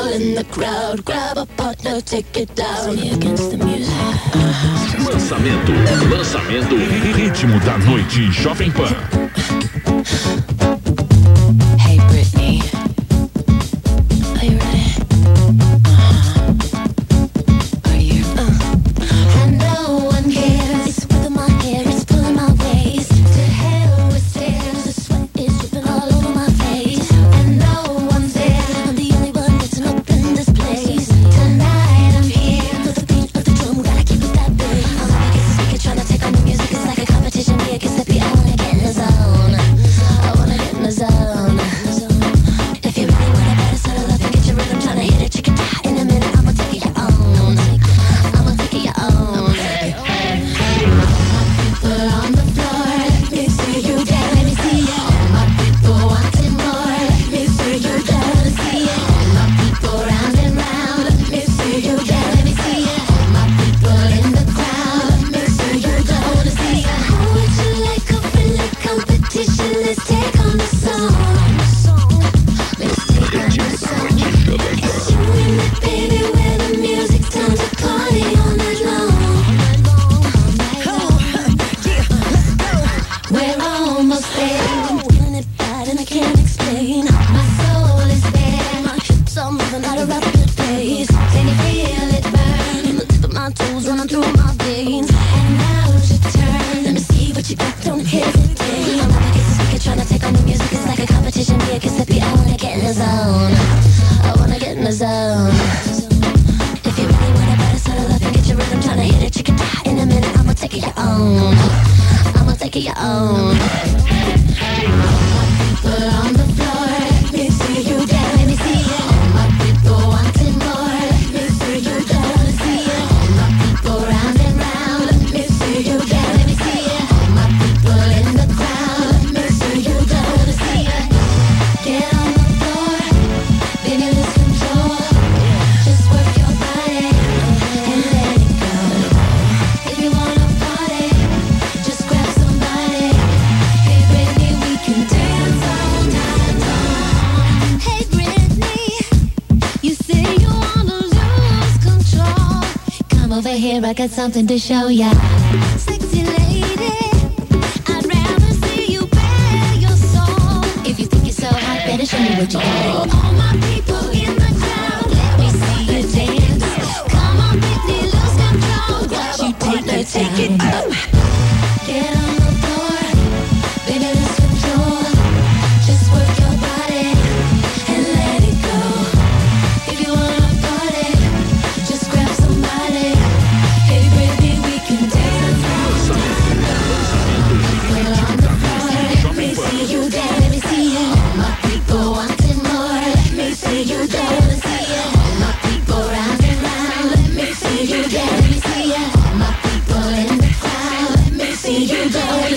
in the crowd. Grab a partner, take it down. Me against the music. Lançamento. Ritmo da noite Jovem Pan. Hey Britney, are you ready? Are you? And no one cares whether my hair is pulling my waist. To hell with stairs, the sweat is dripping all over my face. And no one's there, I'm the only one that's up in this place. Tonight I'm here with the beat of the drum, gotta keep it that big. I'm up against the speaker, trying to take on the music. It's like a competition, me against the beat. I wanna get in the zone. I wanna get in the zone. If you really want it, better settle up and get your rhythm. Tryna hit it, chicken die. In a minute, I'ma take it your own. I'ma take it your own. People on the floor, let me see you dance. Let me see it. All my people wanting more. Let me see you dance. Let me see it. All my people round and round. Let me see you dance. Let me see it. All my people in the crowd. Let me see you dance. I wanna see it. How would you like a friendly competition? Let's take on the song. Let's take on the song. It's you and me, baby, where the music's time to party all night long. We're almost there. I'm feeling it bad and I can't explain. My soul is there. My hips are moving at a rapid pace. Can you feel it burn? In the tip of my toes running through my veins. And now's your turn. Let me see what you got. Don't hesitate. I'm up against the speaker trying to take on the music. It's like a competition. Me against the beat. I wanna get in the zone. I wanna get in the zone. If you really want it, better settle up and get your rhythm. Tryna hit it, chicken die. In a minute, I'ma take it your own. I'ma take it your own. People on the floor, let me see you dance. Let me see it. All my people wanting more. Let me see you dance. Let me see it. All my people round and round. Let me see you dance. Let me see it. All my people in the crowd. Let me see you dance. Let me see it. Get on the floor, baby, lose control. Just work your body and let it go. If you wanna party, just grab somebody. Hey Britney, we can dance all night long. Hey Britney, you say you wanna lose control. Come over here, I got something to show ya. Sexy lady, I'd rather see you bare your soul. If you think you're so hot, better show me what you got. All my people in the crowd, let me see you dance. Come on, Britney, lose control. Watch you take it up. Get on the floor, baby, lose control. Just work your body and let it go. If you wanna party, just grab somebody. Hey, baby, we can dance all night long. On the floor, let me see you dance. Let me see it. All my people wanting more. Let me see you dance. Let me see it. All my people round and round. Let me see you dance. Let me see it. All my people in the crowd. Let me see you dance.